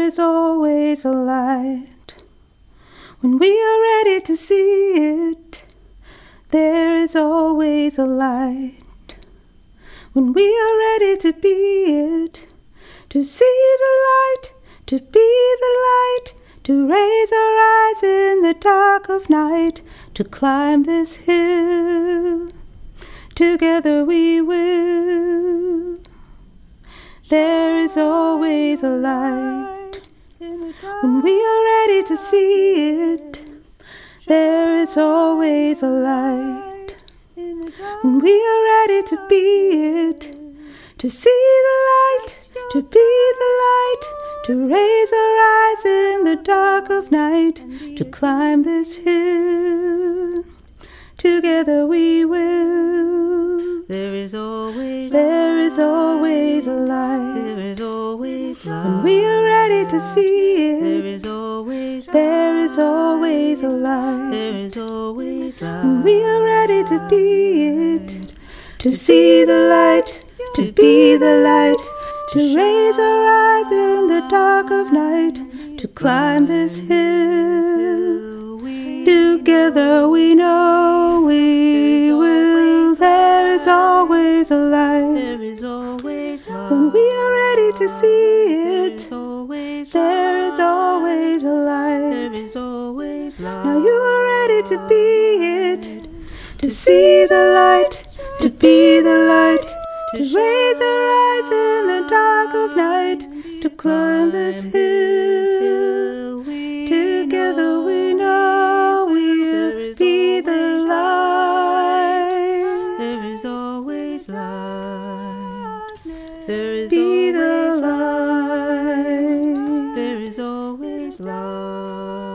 is always a light. When we are ready to see it, there is always a light. When we are ready to be it, to see the light, to be the light, to raise our eyes in the dark of night, to climb this hill, together we will. There is always a light. When we are ready to see it, there is always a light. When we are ready to be it, to see the light, to be the light, to raise our eyes in the dark of night, to climb this hill, together we will. There is always a light. There is always light. When we are ready to see it, There is always always a light. There is always light. When we are ready to be it, to see the light, to be the light, to raise our eyes in the dark of night, to climb this hill, together we know we will. There is always a light. There is always light. When we are ready to see There it, is always there is always a There light. is always light. Now you are ready to be it, to see the light, to be the light, to raise our eyes in the dark of night, to climb this hill. Together we know we'll be the light. There is always light. There is Be the always light. There is always light.